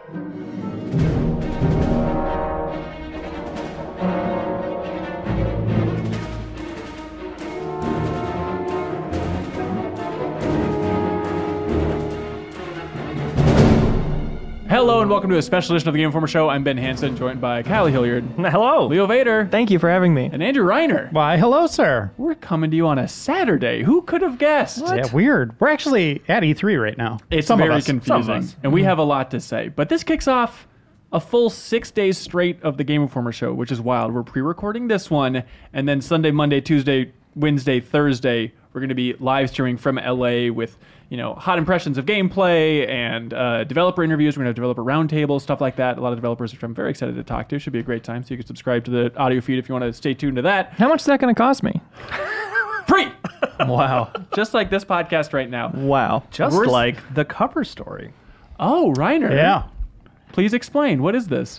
Hello and welcome to a special edition of the Game Informer Show. I'm Ben Hansen, joined by Callie Hilliard. Hello. Leo Vader. Thank you for having me. And Andrew Reiner. Why, hello, sir. We're coming to you on a Saturday. Who could have guessed? Yeah, weird. We're actually at E3 right now. It's Some of very us. confusing, and we have a lot to say. But this kicks off a full 6 days straight of the Game Informer Show, which is wild. We're pre-recording this one, and then Sunday, Monday, Tuesday, Wednesday, Thursday, we're going to be live streaming from LA with, hot impressions of gameplay and developer interviews. We're going to have developer roundtables, stuff like that. A lot of developers, which I'm very excited to talk to. Should be a great time. So you can subscribe to the audio feed if you want to stay tuned to that. How much is that going to cost me? Free! Wow. Just like this podcast right now. Wow. Just like the cover story. Oh, Reiner. Yeah. Please explain. What is this?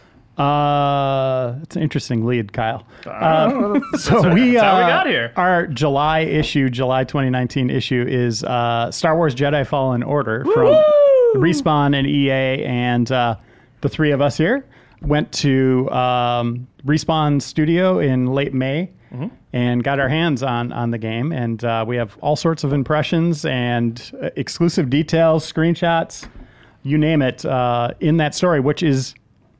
It's an interesting lead, Kyle. So that's how we got here. Our July 2019 issue is Star Wars Jedi Fallen Order from Respawn and EA, and the three of us here went to Respawn Studio in late May and got our hands on the game, and we have all sorts of impressions and exclusive details, screenshots, you name it, in that story, which is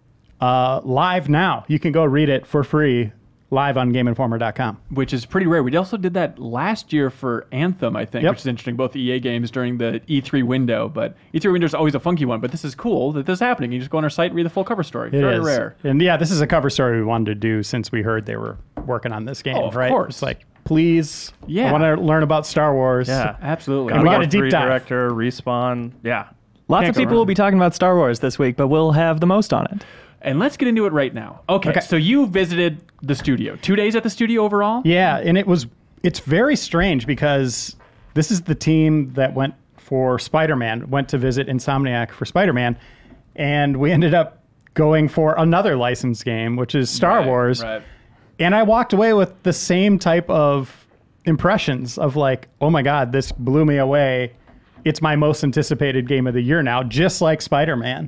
live now. You can go read it for free live on GameInformer.com. Which is pretty rare. We also did that last year for Anthem, I think, which is interesting. Both EA games during the E3 window, but E3 window is always a funky one. But this is cool that this is happening. You just go on our site and read the full cover story. Very rare. And yeah, this is a cover story we wanted to do since we heard they were working on this game, of right? course. It's like, please, Yeah. I want to learn about Star Wars. Yeah. Absolutely. And we got a God of deep War 3 dive. Director, Respawn. Yeah. Lots Can't of go people wrong. will be talking about Star Wars this week, but we'll have the most on it. And let's get into it right now. Okay, so you visited the studio. 2 days at the studio overall? Yeah, and it's very strange because this is the team that went for Spider-Man, went to visit Insomniac for Spider-Man, and we ended up going for another licensed game, which is Star Wars. Right. And I walked away with the same type of impressions of like, oh my God, this blew me away. It's my most anticipated game of the year now, just like Spider-Man.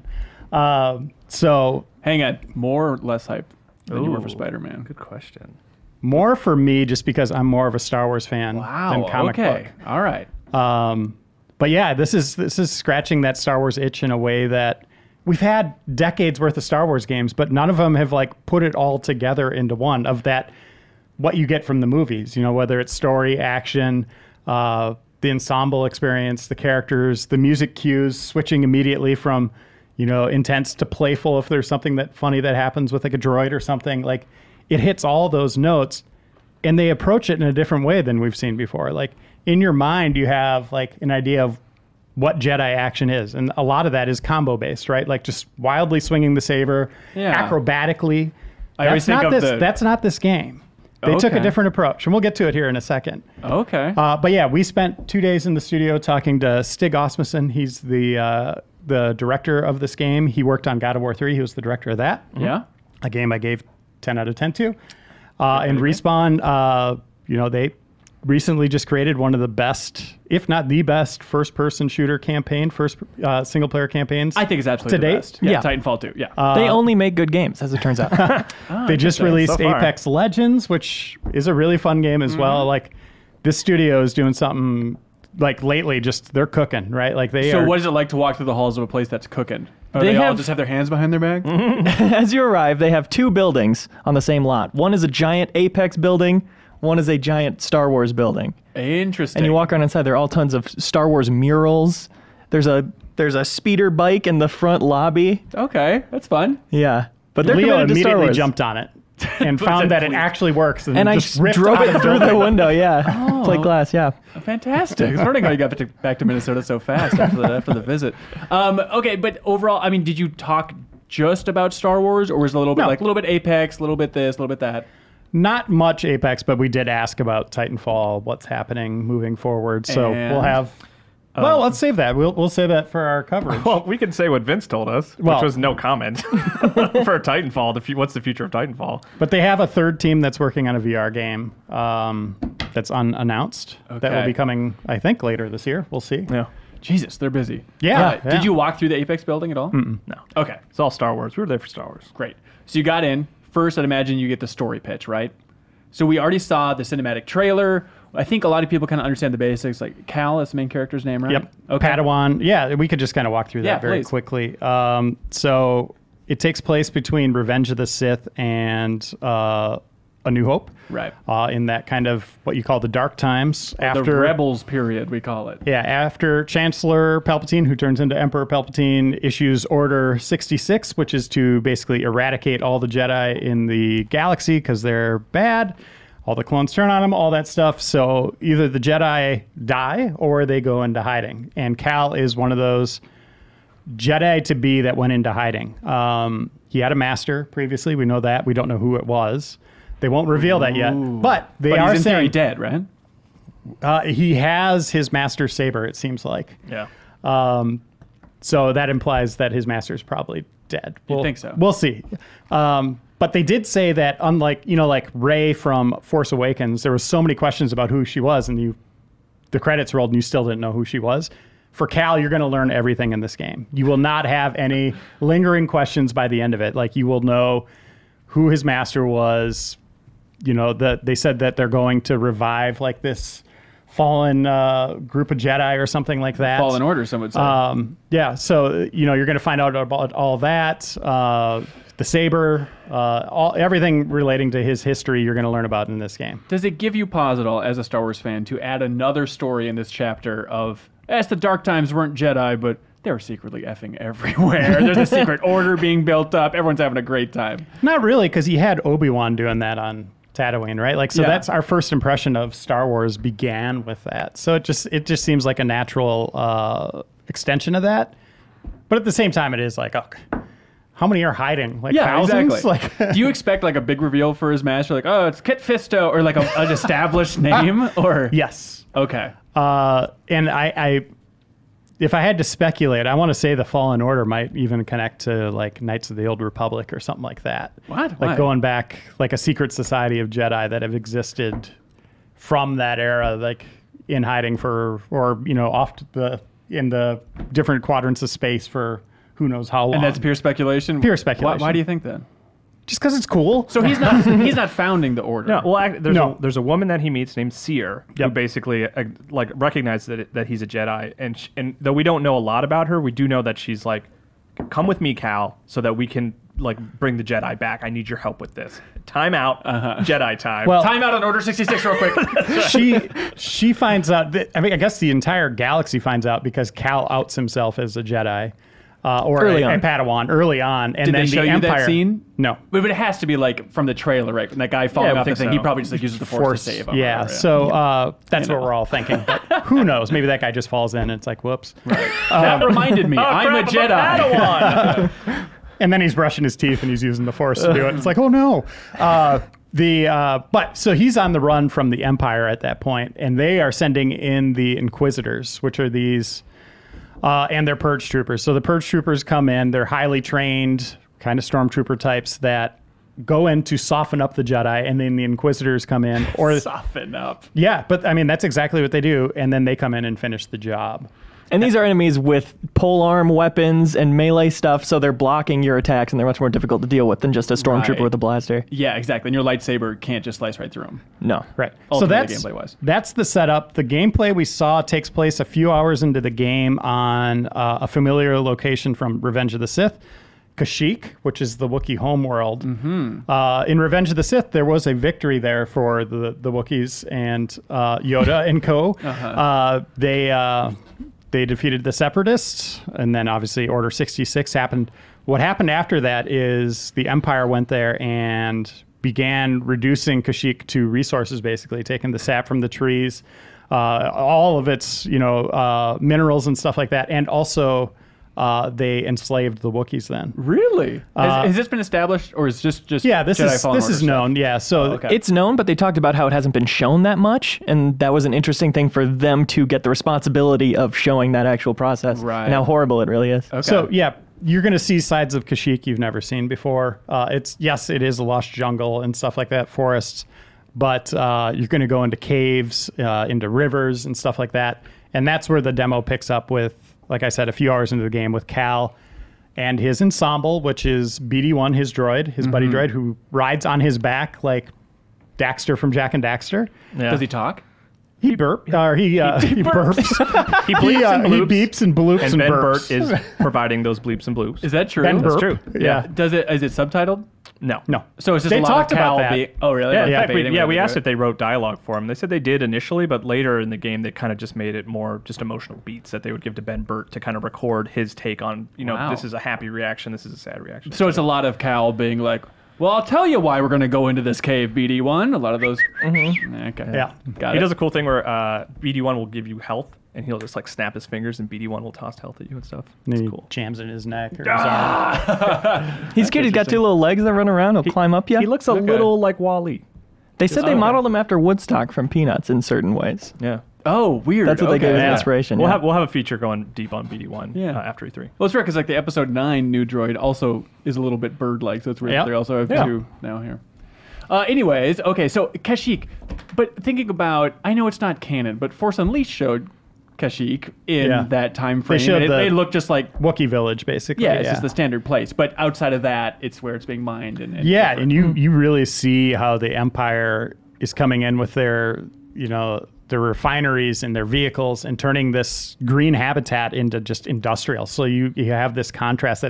So Hang on. More or less hype than you were for Ooh. Spider-Man? Good question. more for me just because I'm more of a Star Wars fan than comic book. All right. But yeah, this is scratching that Star Wars itch in a way that we've had decades worth of Star Wars games, but none of them have like put it all together into one of that, what you get from the movies, you know, whether it's story, action, the ensemble experience, the characters, the music cues, switching immediately from, you know, intense to playful. If there's something that funny that happens with like a droid or something, like it hits all those notes and they approach it in a different way than we've seen before. Like in your mind, you have like an idea of what Jedi action is. And a lot of that is combo based, right? Like just wildly swinging the saber, acrobatically. I always think of That's not this game. They took a different approach, and we'll get to it here in a second. Okay. But yeah, we spent 2 days in the studio talking to Stig Asmussen. He's the director of this game. He worked on God of War 3. He was the director of that. Yeah. A game I gave 10 out of 10 to. And Respawn, you know, they recently just created one of the best, if not the best, first-person shooter campaign, single-player campaigns. I think it's absolutely to the date. best. Yeah, Yeah. Titanfall 2. Yeah. They only make good games, as it turns out. They just released so far. Apex Legends, which is a really fun game as well. Like, this studio is doing something, like, lately, just, they're cooking, right? Like, they So are... what is it like to walk through the halls of a place that's cooking? Or They they all have- just have their hands behind their back? As you arrive, they have two buildings on the same lot. One is a giant Apex building. One is a giant Star Wars building. Interesting. And you walk around inside, there are all tons of Star Wars murals. There's a speeder bike in the front lobby. Okay, that's fun. Yeah. But they're Leo committed to Star immediately Wars. jumped on it and found that it actually works. And I just ripped drove out it of through the building. window, yeah. Plate glass, yeah. Fantastic. I was wondering how you got back to Minnesota so fast after the visit. Okay, but overall, I mean, did you talk just about Star Wars, or was it a little bit No. like a little bit Apex, a little bit this, a little bit that? Not much Apex, but we did ask about Titanfall, what's happening moving forward. So And- we'll have... Well, let's save that. We'll save that for our coverage. Well, we can say what Vince told us, Well- which was no comment for Titanfall. What's the future of Titanfall? But they have a third team that's working on a VR game that's unannounced. That will Okay. be coming, I think, later this year. We'll see. Yeah. Jesus, they're busy. Yeah, yeah. Did you walk through the Apex building at all? No. Okay, It's all Star Wars. We were there for Star Wars. great. So you got in. First, I'd imagine you get the story pitch, right? So we already saw the cinematic trailer. I think a lot of people kind of understand the basics. Like Cal is the main character's name, right? Yep. Okay. Padawan. Yeah, we could just kind of walk through that Yeah, very please. quickly. So it takes place between Revenge of the Sith and A New Hope. Right. In that kind of what you call the dark times. The Rebels period, we call it. Yeah, after Chancellor Palpatine, who turns into Emperor Palpatine, issues Order 66, which is to basically eradicate all the Jedi in the galaxy because they're bad. All the clones turn on them, all that stuff. So either the Jedi die or they go into hiding. And Cal is one of those Jedi to be that went into hiding. He had a master previously. We know that. We don't know who it was. They won't reveal that yet. But they But are he's in theory saying dead, right? he has his master saber, it seems like. Yeah. So that implies that his master is probably dead. You'd think so. We'll see. But they did say that unlike, like Rey from Force Awakens, there was so many questions about who she was and the credits rolled and you still didn't know who she was. For Cal, you're going to learn everything in this game. You will not have any lingering questions by the end of it. Like you will know who his master was. They said that they're going to revive like this fallen group of Jedi or something like that. Fallen Order, some would say. Yeah, so you're going to find out about all that, the saber, everything relating to his history. You're going to learn about in this game. Does it give you pause at all, as a Star Wars fan, to add another story in this chapter of, the dark times weren't Jedi, but they were secretly effing everywhere. There's a secret order being built up. Everyone's having a great time. Not really, because he had Obi-Wan doing that on Tatooine, right? Like, so Yeah. that's our first impression of Star Wars began with that. So it just seems like a natural extension of that. But at the same time, it is like, how many are hiding? Like thousands? exactly. Like, Do you expect like a big reveal for his master? Like, it's Kit Fisto, or like an established name? Or yes. Okay. And I if I had to speculate, I want to say the Fallen Order might even connect to like Knights of the Old Republic or something like that. What? Like Why? going back, like a secret society of Jedi that have existed from that era, like in hiding in the different quadrants of space for who knows how long. And that's pure speculation. Pure speculation. Why do you think that? just because it's cool. So he's not founding the order. No, well, there's No. a woman that he meets named Seer who Yep. basically like recognizes that he's a Jedi, and though we don't know a lot about her, we do know that she's like, "Come with me, Cal, so that we can like bring the Jedi back. I need your help with this. Time out, Jedi time." Well- Time out on Order 66 real quick. she finds out that, I mean, I guess the entire galaxy finds out because Cal outs himself as a Jedi or Early a on. Padawan early on, and Did then they show the you Empire. that scene? No. But it has to be like from the trailer, right? When that guy falling Yeah, I off the think thing, he so. probably just like uses the force to save him. or Yeah. whatever, So that's You what know. we're all thinking. But who knows? Maybe that guy just falls in and it's like, whoops. that reminded me. I'm a Jedi. And then he's brushing his teeth and he's using the force to do it. It's like, oh no. But so he's on the run from the Empire at that point, and they are sending in the Inquisitors, which are these, and they're Purge Troopers. So the Purge Troopers come in, they're highly trained, kind of stormtrooper types that go in to soften up the Jedi, and then the Inquisitors come in, or Soften up. yeah, but I mean that's exactly what they do, and then they come in and finish the job. And these are enemies with polearm weapons and melee stuff, so they're blocking your attacks, and they're much more difficult to deal with than just a stormtrooper Right. with a blaster. Yeah, exactly. And your lightsaber can't just slice right through him. No. Right. Ultimately, so gameplay-wise. that's the setup. The gameplay we saw takes place a few hours into the game on a familiar location from Revenge of the Sith, Kashyyyk, which is the Wookiee homeworld. Mm-hmm. In Revenge of the Sith, there was a victory there for the Wookiees and Yoda and co. They defeated the Separatists, and then obviously Order 66 happened. What happened after that is the Empire went there and began reducing Kashyyyk to resources, basically taking the sap from the trees, all of its minerals and stuff like that, and also they enslaved the Wookiees then. Really? Has this been established, or is this just Yeah, this Jedi is Fallen this Order is stuff? known. Yeah, so okay. It's known, but they talked about how it hasn't been shown that much, and that was an interesting thing for them to get the responsibility of showing that actual process Right. and how horrible it really is. Okay. So yeah, you're going to see sides of Kashyyyk you've never seen before. It is a lush jungle and stuff like that, forests, but you're going to go into caves, into rivers and stuff like that. And that's where the demo picks up with, like I said, a few hours into the game with Cal and his ensemble, which is BD1, his droid, his buddy droid, who rides on his back like Daxter from Jak and Daxter. Yeah. Does he talk? He burps. He burps. He bleeps and He bloops. beeps and bloops and, And Ben burps. Burt is providing those bleeps and bloops. Is that true? Ben That's Burp. true. Yeah. Is it subtitled? No. No. So it's just They a lot talked of about Cal that. being. Oh, really? Yeah, Like in fact, debating whether we to asked do if they wrote dialogue for him. They said they did initially, but later in the game, they kind of just made it more just emotional beats that they would give to Ben Burt to kind of record his take on, Wow. this is a happy reaction, this is a sad reaction. So it's a lot of Cal being like, well, I'll tell you why we're going to go into this cave, BD1. A lot of those. Okay. Yeah. Got he it. does a cool thing where BD1 will give you health, and he'll just like snap his fingers, and BD1 will toss health at you and stuff. And It's he cool. jams in his neck or his arm. He's cute. He's got two little legs that run around. He'll climb up you. He looks a little like Wall-E. They said they okay. modeled him after Woodstock from Peanuts in certain ways. Yeah. Oh, weird. That's what they gave as inspiration. We'll yeah. have a feature going deep on BD1 Yeah. after E3. Well, it's weird because like the episode 9 new droid also is a little bit bird-like, so it's weird. Yep. They also have Yeah. 2 now here. Anyways, okay, so Kashyyyk. But thinking about, I know it's not canon, but Force Unleashed showed Kashyyyk in Yeah. that time frame. showed and the- it looked just like, Wookiee village, basically. yeah, it's just the standard place. But outside of that, it's where it's being mined. And Yeah, different. and you really see how the Empire is coming in with their, their refineries and their vehicles and turning this green habitat into just industrial. So you have this contrast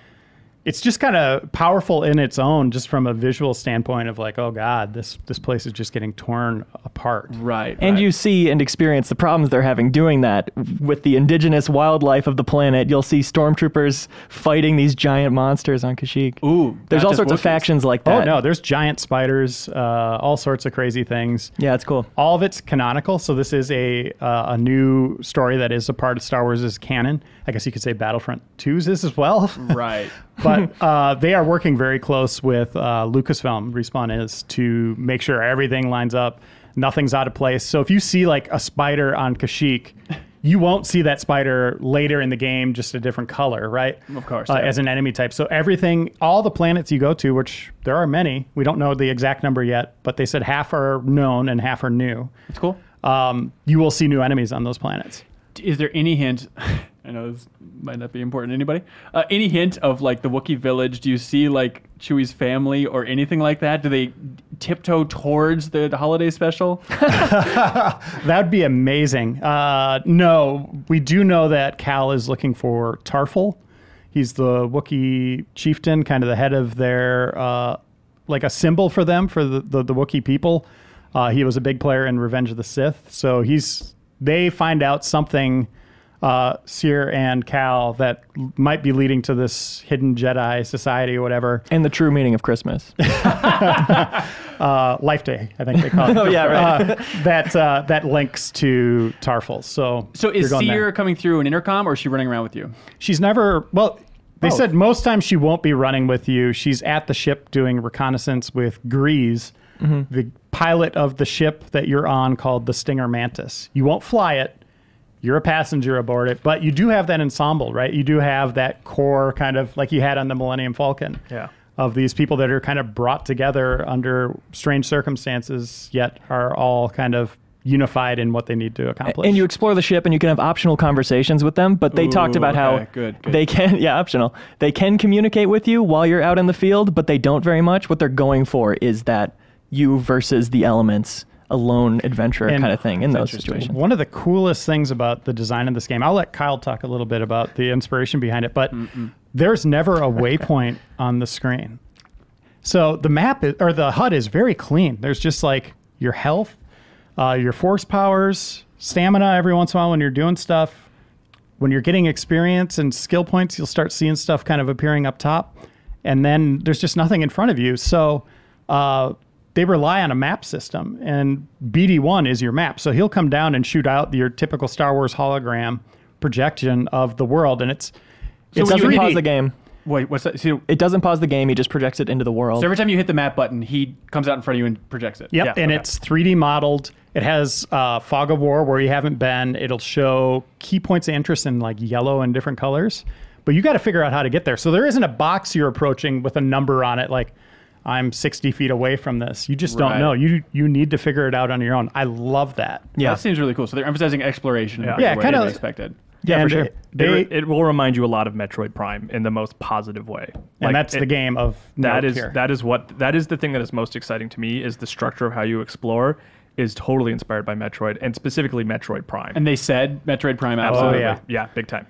it's just kind of powerful in its own, just from a visual standpoint of like, oh God, this place is just getting torn apart. Right. And right. you see and experience the problems they're having doing that with the indigenous wildlife of the planet. You'll see stormtroopers fighting these giant monsters on Kashyyyk. Ooh. There's not all just sorts of Wookiees. factions like Oh that. no, there's giant spiders, all sorts of crazy things. Yeah, it's cool. All of it's canonical, so this is a new story that is a part of Star Wars' canon. I guess you could say Battlefront 2's is as well. Right. But they are working very close with Lucasfilm, Respawn is, to make sure everything lines up, nothing's out of place. So if you see like a spider on Kashyyyk, you won't see that spider later in the game, just a different color, right? Of course, yeah. As an enemy type. So everything, all the planets you go to, which there are many, we don't know the exact number yet, but they said half are known and half are new. It's cool. You will see new enemies on those planets. Is there any hint? I know this might not be important to anybody. Any hint of like the Wookiee village? Do you see like Chewie's family or anything like that? Do they tiptoe towards the holiday special? That'd be amazing. No, we do know that Cal is looking for Tarful. He's the Wookiee chieftain, kind of the head of their, like a symbol for them, for the Wookiee people. He was a big player in Revenge of the Sith. So they find out something, Seer and Cal, that might be leading to this hidden Jedi society or whatever. And the true meaning of Christmas. Life Day, I think they call it. Oh, yeah, right. That links to Tarful. So So you're is going there. Seer coming through an intercom or is she running around with you? She's never, well, they Both. said most times she won't be running with you. She's at the ship doing reconnaissance with Grease, the pilot of the ship that you're on called the Stinger Mantis. You won't fly it. You're a passenger aboard it, but you do have that ensemble, right? You do have that core kind of like you had on the Millennium Falcon. Yeah. Of these people that are kind of brought together under strange circumstances, yet are all kind of unified in what they need to accomplish. And you explore the ship and you can have optional conversations with them, but they talked Ooh, about how okay, good. they can, yeah, optional. They can communicate with you while you're out in the field, but they don't very much. What they're going for is that you versus the elements, a lone adventurer And kind of thing in those interesting. situations. One of the coolest things about the design of this game, I'll let Kyle talk a little bit about the inspiration behind it, but there's never a waypoint on the screen. So the map or the HUD is very clean. There's just like your health, your force powers, stamina every once in a while when you're doing stuff. When you're getting experience and skill points, you'll start seeing stuff kind of appearing up top. And then there's just nothing in front of you. So they rely on a map system, and BD1 is your map. So he'll come down and shoot out your typical Star Wars hologram projection of the world, and it's It doesn't 3D. pause the game. Wait, what's that? So It doesn't pause the game. He just projects it into the world. every time you hit the map button, he comes out in front of you and projects it. Yep, Yeah, and okay. it's 3D modeled. It has Fog of War where you haven't been. It'll show key points of interest in like yellow and different colors, but you got to figure out how to get there. So there isn't a box you're approaching with a number on it like, I'm 60 feet away from this. You just don't Right. know. You need to figure it out on your own. I love that. Yeah. That seems really cool. So they're emphasizing exploration in a Yeah, bigger way kinda- than expected. Yeah, for And sure. It will remind you a lot of Metroid Prime in the most positive way. and that's the it- game of That note is here. that is the thing that is most exciting to me is the structure of how you explore is totally inspired by Metroid and specifically Metroid Prime. And they said Metroid Prime, absolutely. yeah. yeah, big time.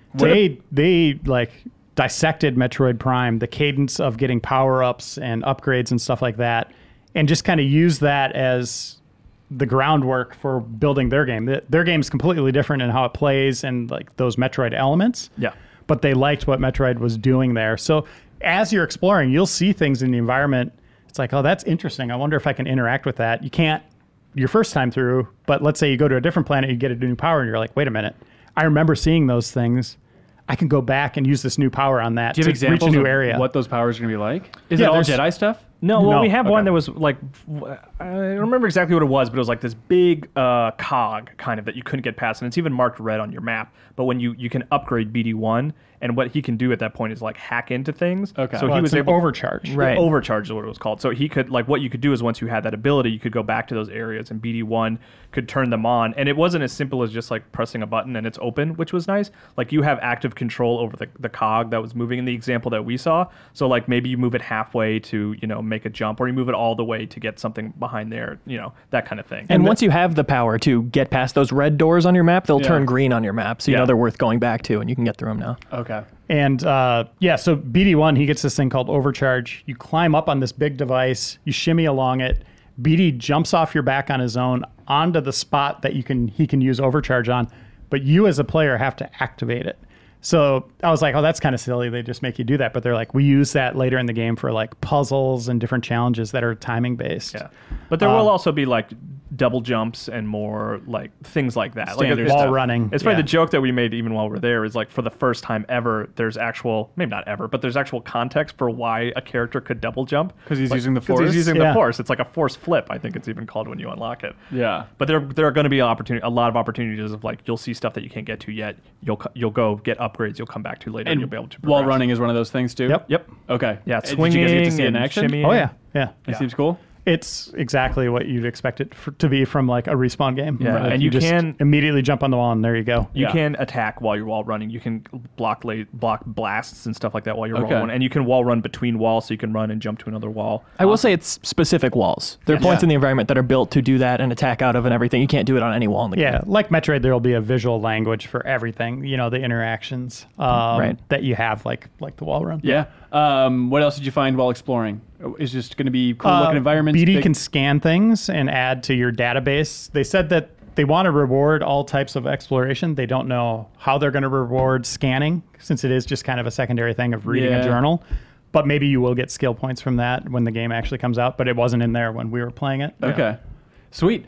They like dissected Metroid Prime, the cadence of getting power-ups and upgrades and stuff like that, and just kind of used that as the groundwork for building their game. Their game's completely different in how it plays and like those Metroid elements. Yeah. But they liked what Metroid was doing there. So as you're exploring, you'll see things in the environment. It's like, oh, that's interesting. I wonder if I can interact with that. You can't your first time through, but let's say you go to a different planet, you get a new power, and you're like, wait a minute. I remember seeing those things. I can go back and use this new power on that Do you have to reach a examples new of area. what those powers are going to be like? Is Yeah, it all there's- Jedi stuff? No, well, No, we have okay. one that was like, I don't remember exactly what it was, but it was like this big cog kind of that you couldn't get past, and it's even marked red on your map. But when you can upgrade BD1, and what he can do at that point is like hack into things. Okay. So Well, he it's was an able overcharge. Right. Overcharge is what it was called. So he could like what you could do is once you had that ability, you could go back to those areas, and BD1 could turn them on. And it wasn't as simple as just like pressing a button and it's open, which was nice. Like you have active control over the cog that was moving in the example that we saw. So like maybe you move it halfway to make a jump, or you move it all the way to get something behind there, that kind of thing. And once you have the power to get past those red doors on your map, they'll Yeah. turn green on your map. So you Yeah. know they're worth going back to, and you can get through them now. Okay. And so BD1, he gets this thing called overcharge. You climb up on this big device, you shimmy along it. BD jumps off your back on his own onto the spot that he can use overcharge on, but you as a player have to activate it. So I was like, oh, that's kind of silly. They just make you do that. But they're like, we use that later in the game for like puzzles and different challenges that are timing based. Yeah. But there will also be like double jumps and more like things like that. Standard like wall stuff. running. It's funny, Yeah. the joke that we made even while we're there is like for the first time ever, there's actual, maybe not ever, but there's actual context for why a character could double jump. 'Cause he's using the 'cause Force? He's using Yeah. the Force. It's like a Force flip, I think it's even called when you unlock it. Yeah. But there are going to be a lot of opportunities of like you'll see stuff that you can't get to yet. You'll go get upgrades. You'll come back to later, and you'll be able to. Wall progress. running is one of those things too? Yep. Okay. Yeah, Did you guys get to see it in and action? shimmying. Oh, yeah. Yeah. It seems cool. It's exactly what you'd expect it to be from like a Respawn game. Yeah, Like, and you just can- immediately jump on the wall and there you go. You Yeah. can attack while you're wall running. You can block blasts and stuff like that while you're Okay. wall running. And you can wall run between walls, so you can run and jump to another wall. I will say it's specific walls. There are points Yeah. in the environment that are built to do that and attack out of and everything. You can't do it on any wall in the Yeah, game. like Metroid, there will be a visual language for everything. The interactions Right. that you have, like the wall run. Yeah. What else did you find while exploring? Is just going to be cool looking environments? BD big- can scan things and add to your database. They said that they want to reward all types of exploration. They don't know how they're going to reward scanning, since it is just kind of a secondary thing of reading Yeah. a journal. But maybe you will get skill points from that when the game actually comes out. But it wasn't in there when we were playing it. Okay. Sweet.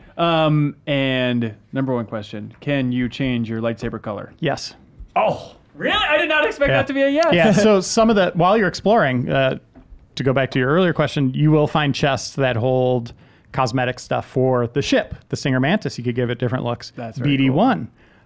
And number one question: can you change your lightsaber color? Yes. Oh, really? I did not expect that to be a yes. Yeah. So some of the while you're exploring, to go back to your earlier question, you will find chests that hold cosmetic stuff for the ship, the Singer Mantis. You could give it different looks. That's very BD1,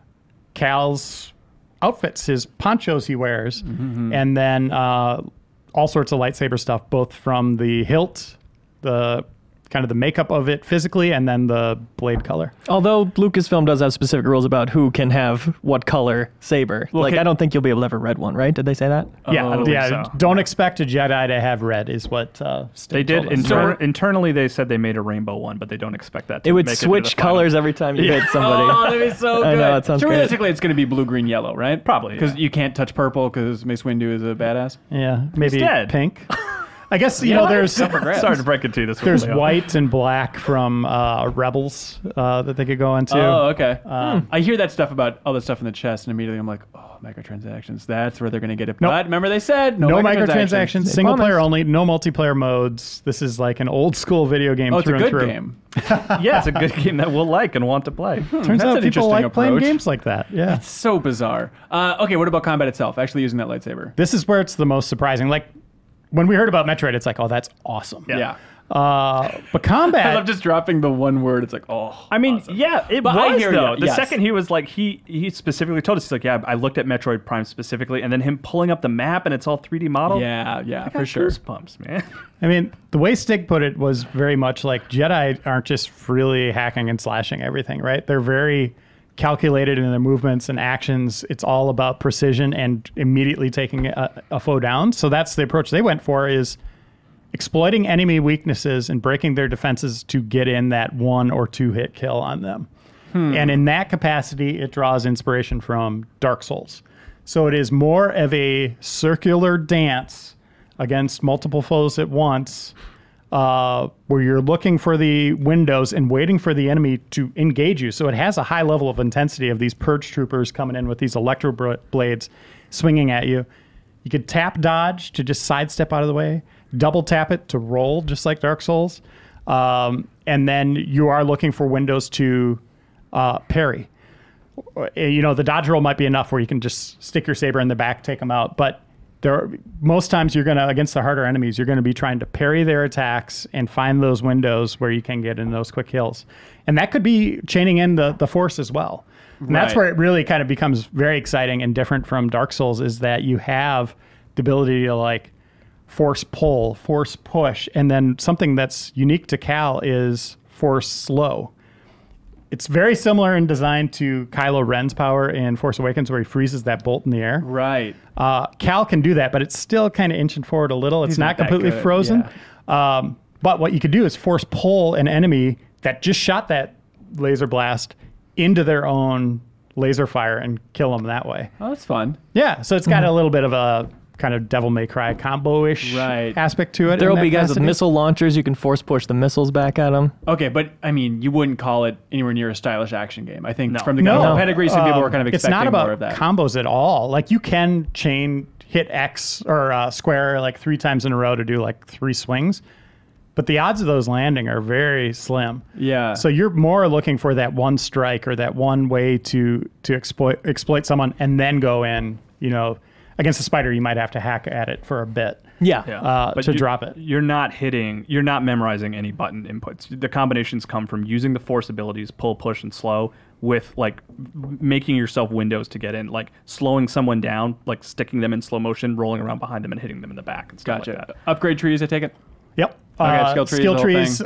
Cal's outfits, his ponchos he wears, and then all sorts of lightsaber stuff, both from the hilt, the kind of the makeup of it physically, and then the blade color. Although Lucasfilm does have specific rules about who can have what color saber. can- I don't think you'll be able to have a red one, right? Did they say that? Yeah, I don't think so. Don't expect a Jedi to have red, is what They Stig did. told us. Internally, they said they made a rainbow one, but they don't expect that to It would make switch into the final. colors every time you hit somebody. Oh, that'd be so good. I know, it sounds so great. realistically, it's going to be blue, green, yellow, right? Probably, because yeah. you can't touch purple because Mace Windu is a badass. Yeah, maybe dead. pink. I guess there's Sorry to break it to you this way. there's Leo. white and black from Rebels that they could go into. Oh, okay. I hear that stuff about all the stuff in the chest, and immediately I'm like, oh, microtransactions. That's where they're going to get it. Nope. But remember, they said No microtransactions, They single player promised. only, no multiplayer modes. This is like an old school video game Oh, it's a through and good through. game. Yeah, it's a good game that we'll like and want to play. Turns That's out an people interesting like playing approach. games like that. Yeah. So bizarre. Okay, what about combat itself? Actually using that lightsaber. This is where it's the most surprising. Like when we heard about Metroid, it's like, oh, that's awesome. Yeah. But combat. I love just dropping the one word. It's like, oh. I mean, awesome. yeah, it But I was hear though. ya, The yes. second he was like, he specifically told us, he's like, yeah, I looked at Metroid Prime specifically, and then him pulling up the map and it's all 3D modeled. Yeah, I got for sure. goosebumps, man. I mean, the way Stig put it was very much like Jedi aren't just freely hacking and slashing everything, right? They're very calculated in their movements and actions. It's all about precision and immediately taking a foe down. So that's the approach they went for, is exploiting enemy weaknesses and breaking their defenses to get in that 1 or 2 hit kill on them. And in that capacity, it draws inspiration from Dark Souls. So it is more of a circular dance against multiple foes at once, where you're looking for the windows and waiting for the enemy to engage you. So it has a high level of intensity of these purge troopers coming in with these electro blades swinging at you. You could tap dodge to just sidestep out of the way, double tap it to roll, just like Dark Souls. And then you are looking for windows to parry. You know, the dodge roll might be enough where you can just stick your saber in the back, take them out. But most times you're going to, against the harder enemies, you're going to be trying to parry their attacks and find those windows where you can get in those quick kills. And that could be chaining in the force as well. And that's Right. where it really kind of becomes very exciting and different from Dark Souls, is that you have the ability to like force pull, force push, and then something that's unique to Cal is force slow. It's very similar in design to Kylo Ren's power in Force Awakens, where he freezes that bolt in the air. Right. Cal can do that, but it's still kind of inching forward a little. It's He's not not that completely good, frozen. But what you could do is force pull an enemy that just shot that laser blast into their own laser fire and kill them that way. Oh, that's fun. Yeah, so it's got a little bit of a kind of Devil May Cry combo-ish Right. aspect to it. There in will be that guys with capacity. missile launchers. You can force push the missiles back at them. Okay, but I mean, you wouldn't call it anywhere near a stylish action game. I think No. from the God of War pedigree, some people were kind of It's expecting not about more of that. combos at all. Like you can hit X or square like 3 times in a row to do like 3 swings, but the odds of those landing are very slim. Yeah. So you're more looking for that one strike or that one way to exploit someone and then go in. You know, against a spider, you might have to hack at it for a bit. Yeah. To drop it. You're not memorizing any button inputs. The combinations come from using the force abilities, pull, push, and slow, with like making yourself windows to get in, like slowing someone down, like sticking them in slow motion, rolling around behind them and hitting them in the back and stuff Gotcha. like that. Upgrade trees, I take it. Yep. Okay, skill trees, Skill the whole trees.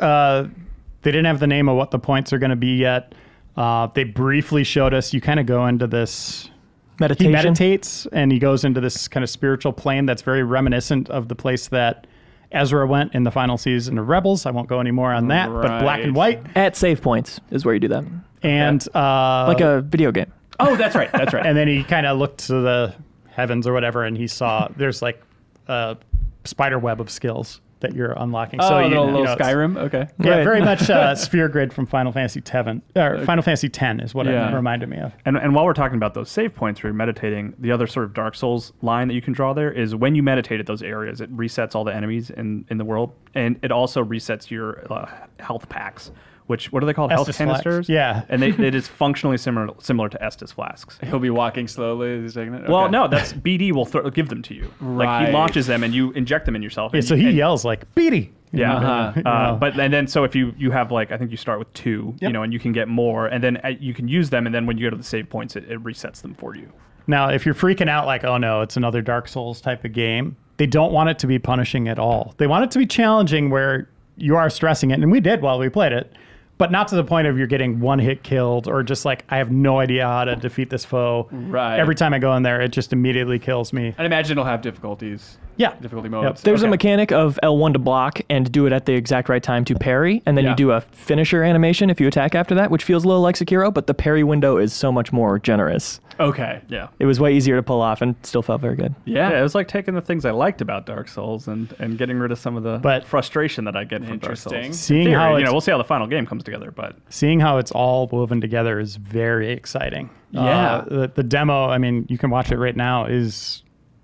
They didn't have the name of what the points are going to be yet. They briefly showed us. You kind of go into this. Meditation. He meditates and he goes into this kind of spiritual plane that's very reminiscent of the place that Ezra went in the final season of Rebels. I won't go any more on that, but black and Right. white. At save points is where you do that. And Like a video game. Oh, that's right. That's right. and then he kind of looked to the heavens or whatever, and he saw there's like a spider web of skills that you're unlocking. Oh, so a you little know, it's- Skyrim. Okay. Yeah, Right. very much sphere grid from Final Fantasy X, or Final Fantasy X is what Yeah. it reminded me of. And while we're talking about those save points where you're meditating, the other sort of Dark Souls line that you can draw there is when you meditate at those areas, it resets all the enemies in the world, and it also resets your health packs. Which, what are they called? Health Estus flasks. canisters? Yeah. And it is functionally similar to Estus flasks. He'll be walking slowly. He's taking it. Well, Okay. no, that's BD will give them to you. Like Right. he launches them and you inject them in yourself. Yeah, and so you- he and- yells like "Beatty." Yeah. Uh-huh. You know. But and then so if you have like, I think you start with 2, Yep. and you can get more, and then you can use them, and then when you go to the save points, it resets them for you. Now, if you're freaking out like, oh no, it's another Dark Souls type of game, they don't want it to be punishing at all. They want it to be challenging where you are stressing it, and we did while we played it, but not to the point of you're getting one hit killed or just like, I have no idea how to defeat this foe. Right. Every time I go in there, it just immediately kills me. I'd imagine it'll have difficulties. Yeah. Difficulty modes. There's Okay. a mechanic of L1 to block and do it at the exact right time to parry, and then Yeah. you do a finisher animation if you attack after that, which feels a little like Sekiro, but the parry window is so much more generous. Okay. Yeah. It was way easier to pull off and still felt very good. Yeah. Yeah, it was like taking the things I liked about Dark Souls and getting rid of some of the But- frustration that I get from Dark Interesting. Souls. Seeing Theory, how we'll see how the final game comes together, but Seeing how it's all woven together is very exciting. Yeah. The demo, I mean, you can watch it right now, is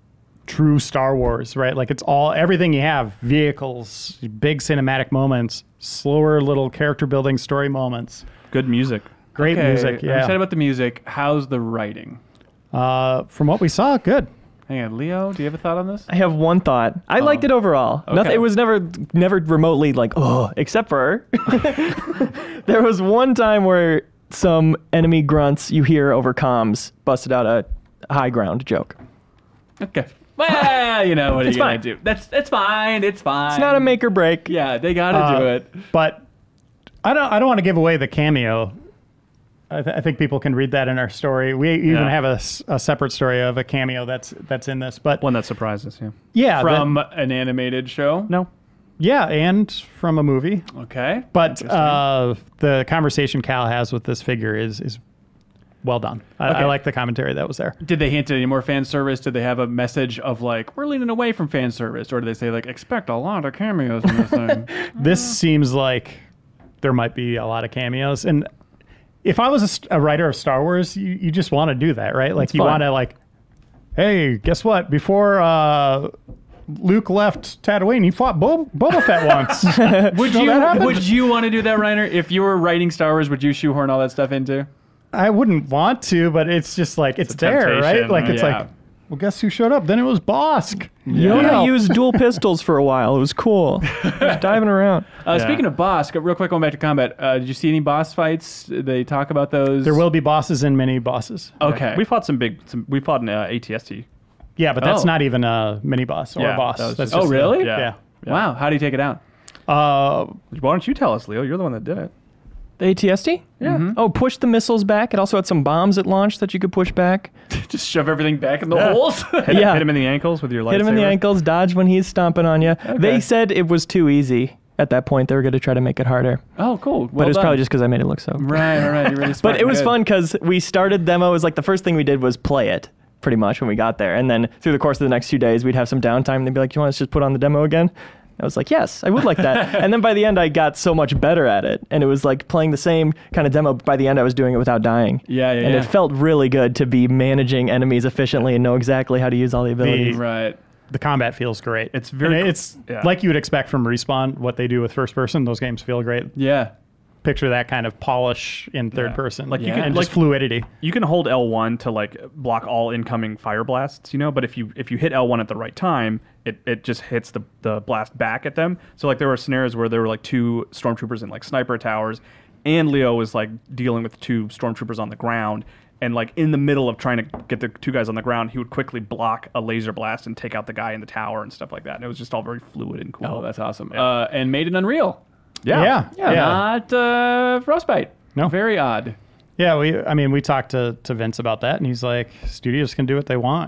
true Star Wars, right? Like it's everything you have, vehicles, big cinematic moments, slower little character building story moments, good music. great Okay, music. I'm Yeah. excited about the music. How's the writing? From what we saw, good. Hang on, Leo, do you have a thought on this? I have one thought. I liked it overall. Okay. Nothing. It was never remotely like, oh, except for there was one time where some enemy grunts you hear over comms busted out a high ground joke. Okay. Well, what are It's you going fine. to do? It's fine. It's fine. It's not a make or break. Yeah, they got to do it. But I don't want to give away the cameo. I think people can read that in our story. We even Yeah. have a separate story of a cameo that's in this. But One that surprises you. yeah, From an animated show? No. yeah, and from a movie. Okay. But the conversation Cal has with this figure is well done. I Okay. like the commentary that was there. Did they hint at any more fan service? Did they have a message of like, we're leaning away from fan service? Or did they say like, expect a lot of cameos in this thing? This seems like there might be a lot of cameos. And if I was a writer of Star Wars, you just want to do that, right? Like It's you fun. want to like, hey, guess what? Before Luke left Tatooine, he fought Boba Fett once. Would you want to do that, Reiner? If you were writing Star Wars, would you shoehorn all that stuff into? I wouldn't want to, but it's just like it's a there, right? temptation, Like it's yeah. like, well, guess who showed up? Then it was Bosk. Yoda used dual pistols for a while. It was cool. Just diving around. Speaking of boss, real quick, going back to combat, did you see any boss fights? Did they talk about those? There will be bosses and mini bosses. Okay. We fought we fought in ATST. Yeah, but that's Oh. not even a mini boss or Yeah, a boss. that was That's just- Oh, just really? Yeah. Yeah. Wow. How do you take it out? Why don't you tell us, Leo? You're the one that did it. The ATST? Yeah. Oh, push the missiles back. It also had some bombs it launched that you could push back. Just shove everything back in the Yeah. holes? Hit him in the ankles with your lightsaber. Hit him in the ankles, dodge when he's stomping on you. They said it was too easy at that point. They were going to try to make it harder. Oh, cool. But it was probably just because I made it look so. Right. You're really smart. But it was Good. fun because we started demo. It was like the first thing we did was play it pretty much when we got there. And then through the course of the next 2 days, we'd have some downtime. They'd be like, do you want us to just put on the demo again? I was like, yes, I would like that. And then by the end, I got so much better at it. And it was like playing the same kind of demo. By the end, I was doing it without dying. Yeah. And it felt really good to be managing enemies efficiently and know exactly how to use all the abilities. Right. The combat feels great. It's very And cool. it's Yeah. like you would expect from Respawn, what they do with first person. Those games feel great. Yeah. Picture that kind of polish in third person. Like, you can- and like- just fluidity. You can hold L1 to like block all incoming fire blasts, but if you hit L1 at the right time, it just hits the blast back at them. So like there were scenarios where there were like 2 stormtroopers in like sniper towers, and Leo was like dealing with 2 stormtroopers on the ground, and like in the middle of trying to get the 2 guys on the ground, he would quickly block a laser blast and take out the guy in the tower and stuff like that. And it was just all very fluid and cool. Oh, that's awesome. And made in Unreal. Yeah. Not Frostbite. No. Very odd. Yeah, we talked to Vince about that, and he's like, studios can do what they want.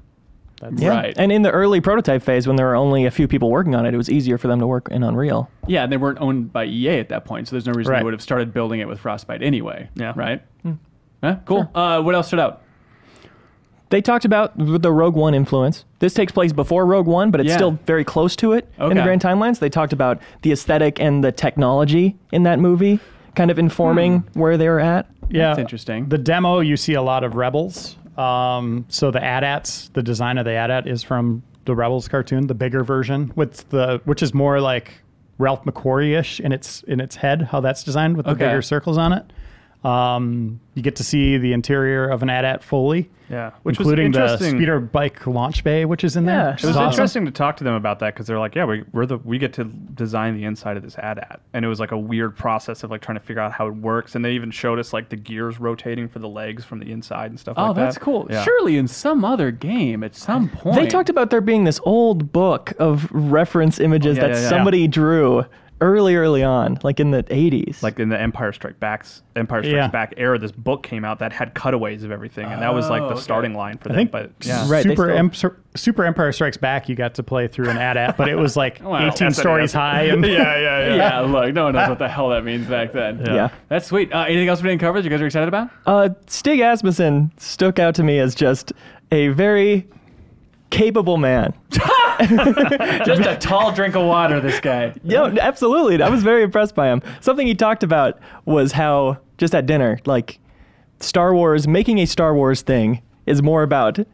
That's Yeah. Right. And in the early prototype phase, when there were only a few people working on it, it was easier for them to work in Unreal. Yeah, and they weren't owned by EA at that point, so there's no reason Right. they would have started building it with Frostbite anyway. Yeah. Right? Cool. What else stood out? They talked about the Rogue One influence. This takes place before Rogue One, but it's Yeah. still very close to it in Okay. the grand timelines. They talked about the aesthetic and the technology in that movie, kind of informing where they were at. Yeah, That's interesting. The demo, you see a lot of Rebels. So the AT-ATs, the design of the AT-AT is from the Rebels cartoon, the bigger version, which is more like Ralph McQuarrie-ish in its head, how that's designed with the Okay. bigger circles on it. You get to see the interior of an AT-AT fully. Yeah, which was including the interesting. speeder bike launch bay, which is in Yeah, there. it which It was is awesome. interesting to talk to them about that because they're like, yeah, we get to design the inside of this AT-AT, and it was like a weird process of like trying to figure out how it works. And they even showed us like the gears rotating for the legs from the inside and stuff. Oh, like that. that's cool. Yeah. Surely in some other game at some point. They talked about there being this old book of reference images yeah, that yeah, yeah. somebody drew early on, like in the 80s. Like in the Empire Strikes Yeah. Back era, this book came out that had cutaways of everything, and that was like the okay. starting line for I them. think But yeah, Right, they Super Empire Strikes Back, you got to play through an AT-AT, but it was like Wow. 18 SNES. stories high. And Yeah, look, no one knows what the hell that means back then. Yeah. That's sweet. Anything else we didn't cover that you guys are excited about? Stig Asmussen stuck out to me as just a very capable man. Just a tall drink of water, this guy. Yeah, absolutely. I was very impressed by him. Something he talked about was how, just at dinner, like Star Wars, making a Star Wars thing is more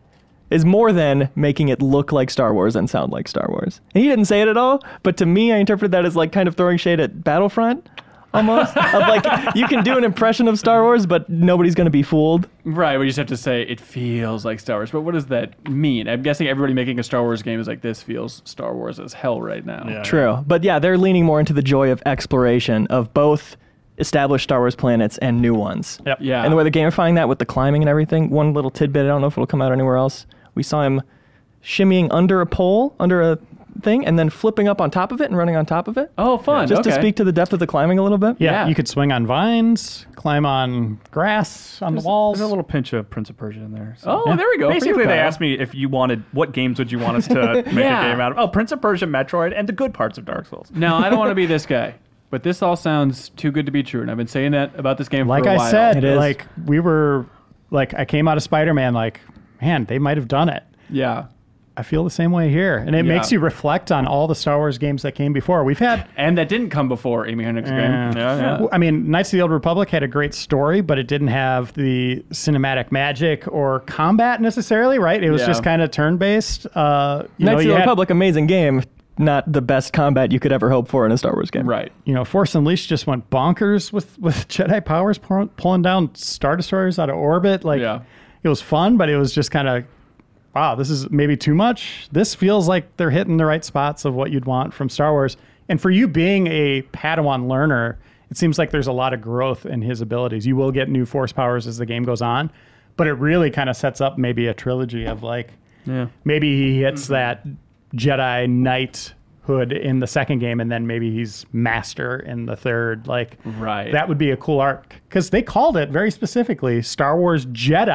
than making it look like Star Wars and sound like Star Wars. And he didn't say it at all, but to me, I interpreted that as like kind of throwing shade at Battlefront. almost. Of like, you can do an impression of Star Wars, but nobody's going to be fooled. Right, we just have to say it feels like Star Wars. But what does that mean? I'm guessing everybody making a Star Wars game is like, this feels Star Wars as hell right now. Yeah. True. But yeah, they're leaning more into the joy of exploration of both established Star Wars planets and new ones. Yep. Yeah. And the way they're gamifying that with the climbing and everything, one little tidbit, I don't know if it'll come out anywhere else. We saw him shimmying under a pole, under a thing, and then flipping up on top of it and running on top of it. Oh, fun. Just to Okay. speak to the depth of the climbing a little bit. Yeah, Yeah. you could swing on vines, climb on grass, on the walls. There's a little pinch of Prince of Persia in there. So. Oh, there we go. For you, Basically, they Kyle. asked me if you wanted, what games would you want us to make Yeah. a game out of? Oh, Prince of Persia, Metroid, and the good parts of Dark Souls. Now, I don't want to be this guy, but this all sounds too good to be true. And I've been saying that about this game Like for a I while. said, It is. like we were, like I came out of Spider-Man, like, man, they might have done it. Yeah. I feel the same way here, and it Yeah. makes you reflect on all the Star Wars games that came before. We've had, And that didn't come before Amy Henrik's game. Yeah. I mean, Knights of the Old Republic had a great story, but it didn't have the cinematic magic or combat necessarily, right? It was Yeah. just kind of turn-based. Knights of you the had- Republic, amazing game. Not the best combat you could ever hope for in a Star Wars game. Right. You know, Force Unleashed just went bonkers with Jedi powers pulling down Star Destroyers out of orbit. Like, Yeah. it was fun, but it was just kind of, wow, this is maybe too much. This feels like they're hitting the right spots of what you'd want from Star Wars. And for you being a Padawan learner, it seems like there's a lot of growth in his abilities. You will get new Force powers as the game goes on, but it really kind of sets up maybe a trilogy of like, Yeah. maybe he hits that Jedi Knighthood in the second game, and then maybe he's Master in the third. Like, Right. that would be a cool arc, because they called it very specifically Star Wars Jedi :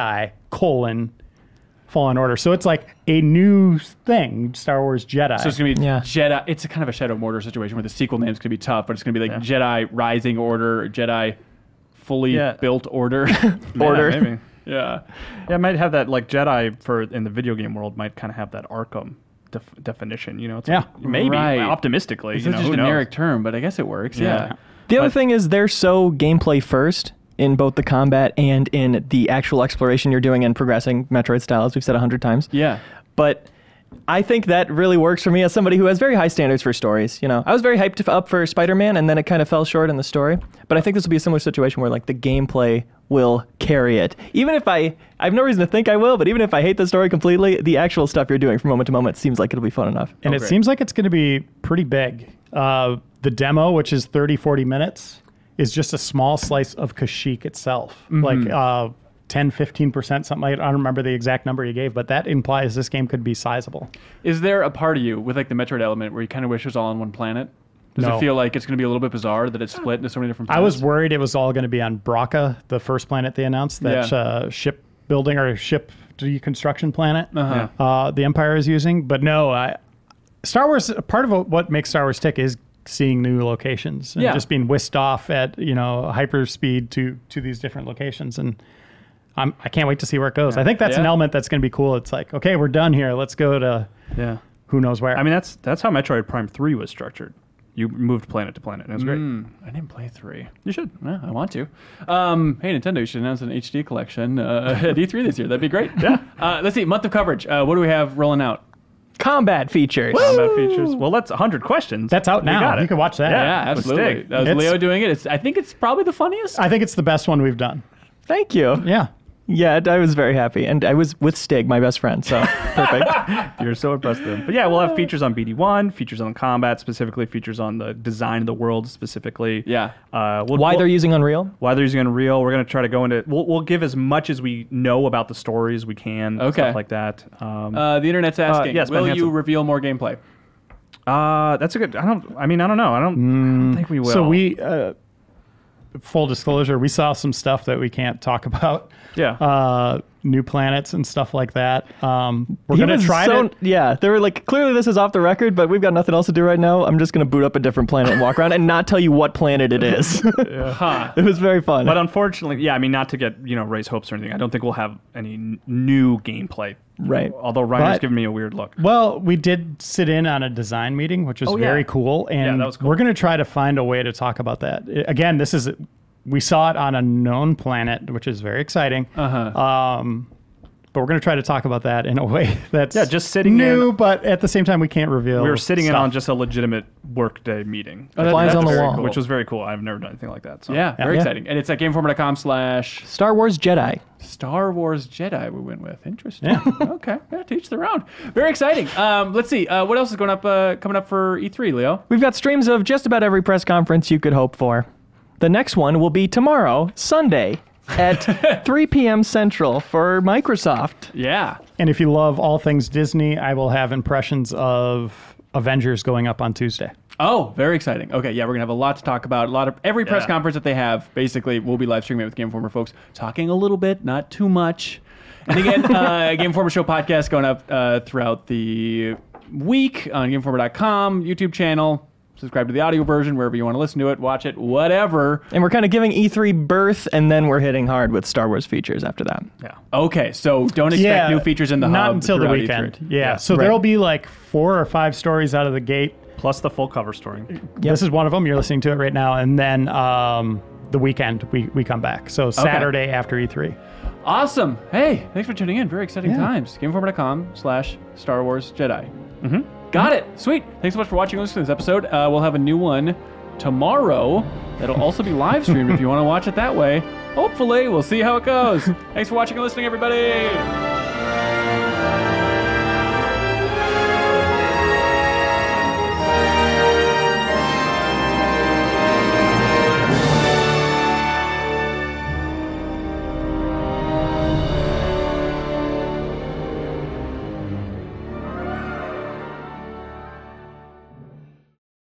Fallen Order. So it's like a new thing, Star Wars Jedi. So it's going to be Yeah. Jedi. It's a kind of a Shadow Mortar situation where the sequel name's going to be tough, but it's going to be like Jedi Rising Order, or Jedi Fully Yeah. Built Order. Order. Yeah, maybe. Yeah. Yeah, it might have that, like Jedi for in the video game world might kind of have that Arkham definition. You know, it's Yeah. like, maybe Right. optimistically. It's you such know, a who generic knows? term, but I guess it works. Yeah. The other But- thing is they're so gameplay first in both the combat and in the actual exploration you're doing and progressing Metroid style, as we've said 100 times. Yeah. But I think that really works for me as somebody who has very high standards for stories. You know, I was very hyped up for Spider-Man, and then it kind of fell short in the story. But I think this will be a similar situation where like the gameplay will carry it. Even if I have no reason to think I will, but even if I hate the story completely, the actual stuff you're doing from moment to moment seems like it'll be fun enough. and it great. seems like it's going to be pretty big. The demo, which is 30, 40 minutes, is just a small slice of Kashyyyk itself. Like 10, 15%, something like that. I don't remember the exact number you gave, but that implies this game could be sizable. Is there a part of you with like the Metroid element where you kind of wish it was all on one planet? Does No. it feel like it's going to be a little bit bizarre that it's split into so many different I planets? was worried it was all going to be on Braca, the first planet they announced, that ship building or ship deconstruction planet the Empire is using. But no, Star Wars, part of what makes Star Wars tick is seeing new locations and Yeah. just being whisked off at hyperspeed to these different locations. And I can't wait to see where it goes. I think that's an Yeah. element that's going to be cool. It's like, okay, we're done here. Let's go to Yeah. who knows where. I mean, that's how Metroid Prime 3 was structured. You moved planet to planet, and it was great. I didn't play 3. You should. Yeah, I want to. Hey, Nintendo, you should announce an HD collection at E3 this year. That'd be great. Yeah. Let's see. Month of coverage. What do we have rolling out? Combat features. Combat features. Well, that's 100 questions. That's out We now. got it. You can watch that. Yeah, with absolutely. Stig. That was It's- Leo doing it. I think it's probably the funniest. I think it's the best one we've done. Thank you. Yeah. Yeah, I was very happy. And I was with Stig, my best friend, so perfect. You're so impressed with them. But yeah, we'll have features on BD1, features on combat specifically, features on the design of the world specifically. Yeah. Why they're using Unreal? why they're using Unreal. We're going to try to go into. We'll give as much as we know about the stories we can. Okay. Stuff like that. The internet's asking, yes, Ben will you Hansen. reveal more gameplay? That's a good. I don't know. I don't think we will. So we, full disclosure, we saw some stuff that we can't talk about. Yeah. New planets and stuff like that. We're He going to was try so, it. Yeah, they were like, clearly this is off the record, but we've got nothing else to do right now. I'm just going to boot up a different planet and walk around and not tell you what planet it is. Huh. It was very fun. But unfortunately, yeah, I mean, not to get raise hopes or anything. I don't think we'll have any new gameplay. Right. Although Reiner's But- giving me a weird look. Well, we did sit in on a design meeting, which was Oh, yeah. very cool. And that was cool. we're going to try to find a way to talk about that. Again, we saw it on a known planet, which is very exciting. But we're going to try to talk about that in a way that's just sitting new, in. but at the same time, we can't reveal. We were sitting in stuff. on just a legitimate workday meeting. Flies on the very wall. cool. Which was very cool. I've never done anything like that. So. Yeah, very Yeah. exciting. And it's at GameInformer.com/ Star Wars Jedi. Star Wars Jedi we went with. Interesting. Okay. Yeah, to each their own. Very exciting. Let's see. What else is going up? Coming up for E3, Leo? We've got streams of just about every press conference you could hope for. The next one will be tomorrow, Sunday, at 3 p.m. Central for Microsoft. Yeah. And if you love all things Disney, I will have impressions of Avengers going up on Tuesday. Oh, very exciting. Okay, yeah, we're gonna have a lot to talk about. A lot of every press Yeah. conference that they have. Basically, we'll be live streaming it with Game Informer folks, talking a little bit, not too much. And again, Game Informer Show podcast going up throughout the week on GameInformer.com YouTube channel. Subscribe to the audio version wherever you want to listen to it, watch it, whatever. And we're kind of giving E3 birth, and then we're hitting hard with Star Wars features after that. Yeah. Okay, so don't expect new features in the not hub until the throughout weekend. E3. Yeah, so Right. there'll be like 4 or 5 stories out of the gate. Plus the full cover story. This is one of them. You're listening to it right now, and then the weekend we come back. So Saturday after E3. Awesome. Hey, thanks for tuning in. Very exciting times. GameInformer.com/Star Wars Jedi. Got it. Sweet. Thanks so much for watching and listening to this episode. We'll have a new one tomorrow that'll also be live streamed if you want to watch it that way. Hopefully. We'll see how it goes. Thanks for watching and listening, everybody.